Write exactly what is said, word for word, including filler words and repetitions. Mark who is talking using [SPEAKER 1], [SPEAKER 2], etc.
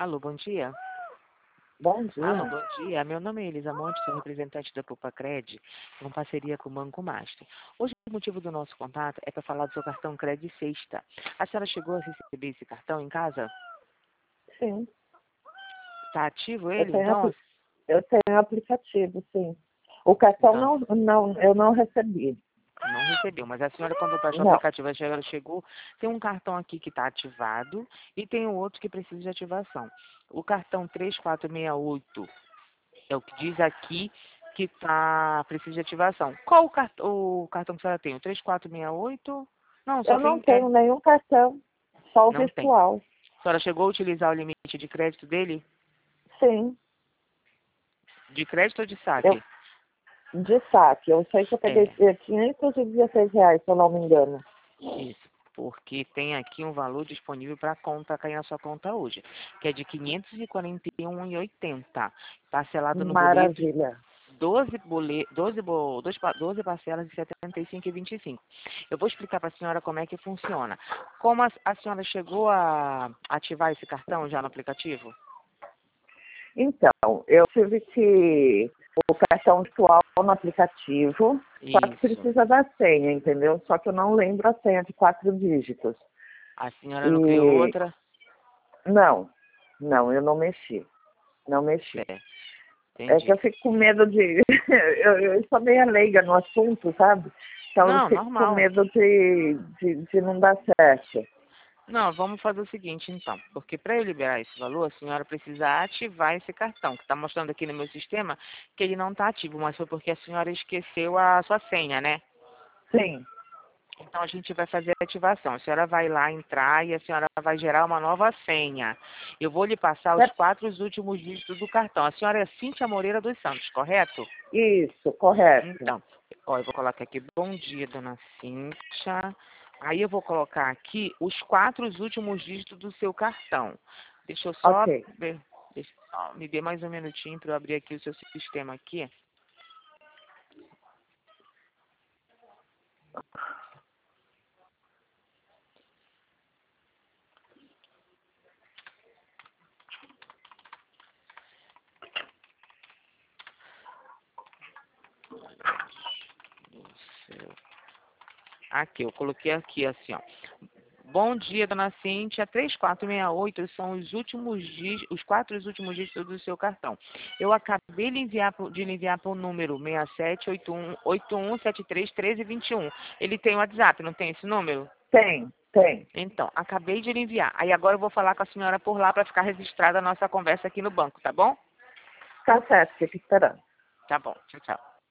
[SPEAKER 1] Alô, bom dia.
[SPEAKER 2] Bom
[SPEAKER 1] Alô,
[SPEAKER 2] dia.
[SPEAKER 1] bom dia. Meu nome é Elisa Monte, sou representante da Pupacred, em parceria com o Banco Master. Hoje, o motivo do nosso contato é para falar do seu cartão Cred Sexta. A senhora chegou a receber esse cartão em casa?
[SPEAKER 2] Sim.
[SPEAKER 1] Está ativo
[SPEAKER 2] Eu
[SPEAKER 1] ele,
[SPEAKER 2] tenho,
[SPEAKER 1] então?
[SPEAKER 2] apli- eu tenho aplicativo, sim. O cartão
[SPEAKER 1] Então,
[SPEAKER 2] não, não, eu não recebi.
[SPEAKER 1] não recebeu, mas a senhora, quando baixou o
[SPEAKER 2] Não.
[SPEAKER 1] aplicativo, a senhora chegou, tem um cartão aqui que está ativado e tem um outro que precisa de ativação. O cartão três quatro seis oito é o que diz aqui que tá, precisa de ativação. Qual o, cart o cartão que a senhora tem? O três quatro seis oito? Não, só
[SPEAKER 2] Eu não
[SPEAKER 1] tem... É,
[SPEAKER 2] tenho nenhum cartão, só o
[SPEAKER 1] não tem.
[SPEAKER 2] virtual.
[SPEAKER 1] A senhora chegou a utilizar o limite de crédito dele?
[SPEAKER 2] Sim.
[SPEAKER 1] De crédito ou de
[SPEAKER 2] Eu,
[SPEAKER 1] saque?
[SPEAKER 2] de saque. Eu sei que eu peguei
[SPEAKER 1] É,
[SPEAKER 2] eh, quinhentos e dezesseis reais, se eu não me engano.
[SPEAKER 1] isso. Porque tem aqui um valor disponível para conta cair na sua conta hoje, que é de quinhentos e quarenta e um reais e oitenta centavos, parcelado no boleto
[SPEAKER 2] Maravilha.
[SPEAKER 1] doze, bole, doze, bo, doze, pa- doze parcelas de setenta e cinco e vinte e cinco. Eu vou explicar para a senhora como é que funciona. Como a, a senhora chegou a ativar esse cartão já no aplicativo?
[SPEAKER 2] Então, eu tive que o cartão virtual no aplicativo, só que
[SPEAKER 1] Isso.
[SPEAKER 2] precisa da senha, entendeu? Só que eu não lembro a senha de quatro dígitos.
[SPEAKER 1] A senhora não criou
[SPEAKER 2] E
[SPEAKER 1] outra?
[SPEAKER 2] não, não, eu não mexi. Não mexi.
[SPEAKER 1] É,
[SPEAKER 2] É que
[SPEAKER 1] entendi.
[SPEAKER 2] eu fico com medo de. eu, eu sou meio leiga no assunto, sabe? Então eu
[SPEAKER 1] Não,
[SPEAKER 2] fico com
[SPEAKER 1] normal.
[SPEAKER 2] medo de, de, de não dar certo.
[SPEAKER 1] Não, vamos fazer o seguinte então, porque para eu liberar esse valor, a senhora precisa ativar esse cartão, que está mostrando aqui no meu sistema que ele não está ativo, mas foi porque a senhora esqueceu a sua senha, né?
[SPEAKER 2] Sim,
[SPEAKER 1] Então a gente vai fazer a ativação. A senhora vai lá entrar e a senhora vai gerar uma nova senha. Eu vou lhe passar os
[SPEAKER 2] é
[SPEAKER 1] quatro últimos dígitos do cartão. A senhora é Cíntia Moreira dos Santos, correto?
[SPEAKER 2] isso, correto.
[SPEAKER 1] Então, ó, eu vou colocar aqui, bom dia, dona Cíntia. Aí eu vou colocar aqui os quatro últimos dígitos do seu cartão. Deixa eu só
[SPEAKER 2] Ok,
[SPEAKER 1] ver, deixa, ó, me dê mais um minutinho para eu abrir aqui o seu sistema aqui. Do seu- Aqui, eu coloquei aqui assim, ó. Bom dia, dona Cíntia. três quatro seis oito são os últimos dígitos, os quatro últimos dígitos do seu cartão. Eu acabei de enviar pro- de lhe enviar para o número seis sete oito um oito um sete três um três dois um. Ele tem WhatsApp, não tem esse número?
[SPEAKER 2] tem, tem.
[SPEAKER 1] Então, acabei de lhe enviar. Aí agora eu vou falar com a senhora por lá para ficar registrada a nossa conversa aqui no banco, tá bom?
[SPEAKER 2] Tá certo, fica esperando.
[SPEAKER 1] Tá bom. Tchau, tchau.